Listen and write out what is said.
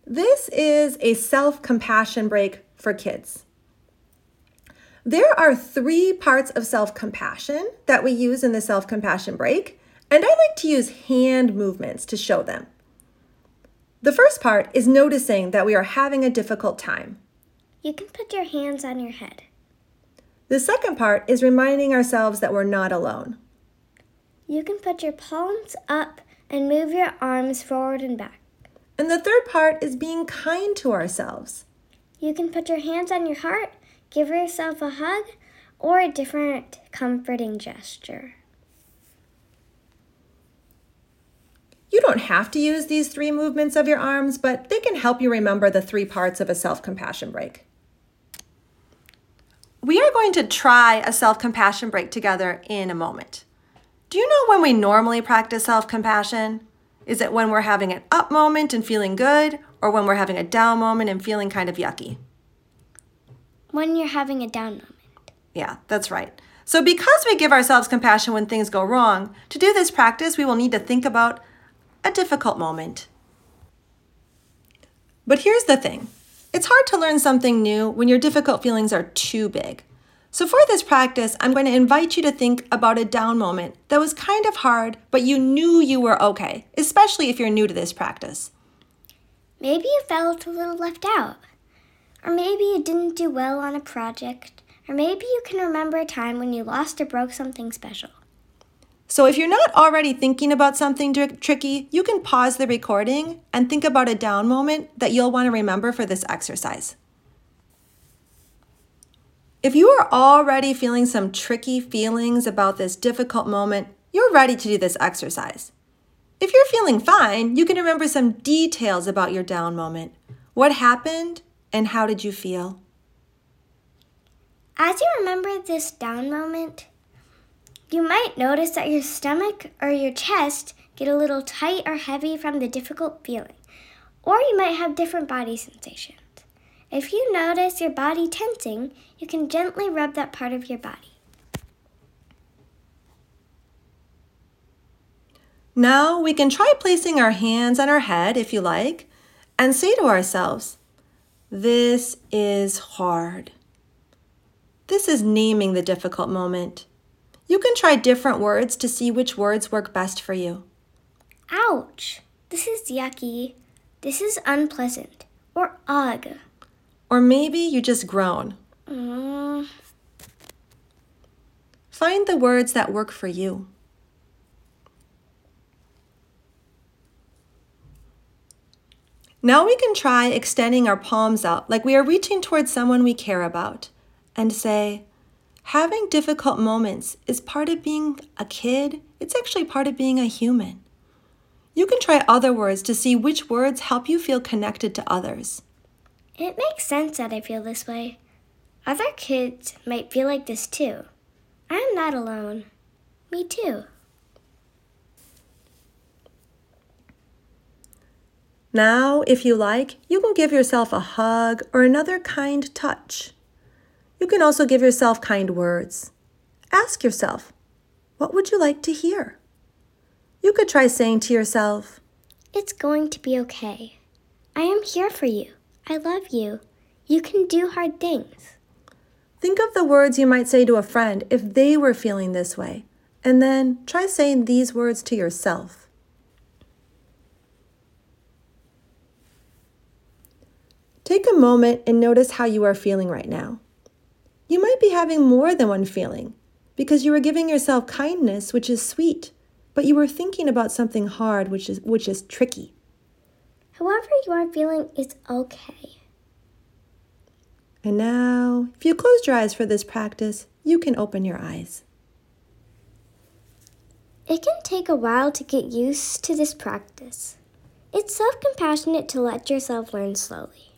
This is a self-compassion break for kids. There are 3 parts of self-compassion that we use in the self-compassion break, and I like to use hand movements to show them. The first part is noticing that we are having a difficult time. You can put your hands on your head. The second part is reminding ourselves that we're not alone. You can put your palms up and move your arms forward and back. And the third part is being kind to ourselves. You can put your hands on your heart, give yourself a hug, or a different comforting gesture. You don't have to use these 3 movements of your arms, but they can help you remember the 3 parts of a self-compassion break. We are going to try a self-compassion break together in a moment. Do you know when we normally practice self-compassion? Is it when we're having an up moment and feeling good, or when we're having a down moment and feeling kind of yucky? When you're having a down moment. Yeah, that's right. So because we give ourselves compassion when things go wrong, to do this practice, we will need to think about a difficult moment. But here's the thing. It's hard to learn something new when your difficult feelings are too big. So for this practice, I'm going to invite you to think about a down moment that was kind of hard, but you knew you were okay, especially if you're new to this practice. Maybe you felt a little left out. Or maybe you didn't do well on a project. Or maybe you can remember a time when you lost or broke something special. So if you're not already thinking about something tricky, you can pause the recording and think about a down moment that you'll want to remember for this exercise. If you are already feeling some tricky feelings about this difficult moment, you're ready to do this exercise. If you're feeling fine, you can remember some details about your down moment. What happened and how did you feel? As you remember this down moment, you might notice that your stomach or your chest get a little tight or heavy from the difficult feeling, or you might have different body sensations. If you notice your body tensing, you can gently rub that part of your body. Now we can try placing our hands on our head if you like, and say to ourselves, "This is hard." This is naming the difficult moment. You can try different words to see which words work best for you. Ouch! This is yucky. This is unpleasant. Or ugh. Or maybe you just groan. Find the words that work for you. Now we can try extending our palms out like we are reaching towards someone we care about and say, having difficult moments is part of being a kid. It's actually part of being a human. You can try other words to see which words help you feel connected to others. It makes sense that I feel this way. Other kids might feel like this too. I'm not alone. Me too. Now, if you like, you can give yourself a hug or another kind touch. You can also give yourself kind words. Ask yourself, what would you like to hear? You could try saying to yourself, "It's going to be okay. I am here for you. I love you. You can do hard things." Think of the words you might say to a friend if they were feeling this way, and then try saying these words to yourself. Take a moment and notice how you are feeling right now. You might be having more than one feeling because you were giving yourself kindness, which is sweet, but you were thinking about something hard, which is tricky. However you are feeling is okay. And now, if you closed your eyes for this practice, you can open your eyes. It can take a while to get used to this practice. It's self-compassionate to let yourself learn slowly.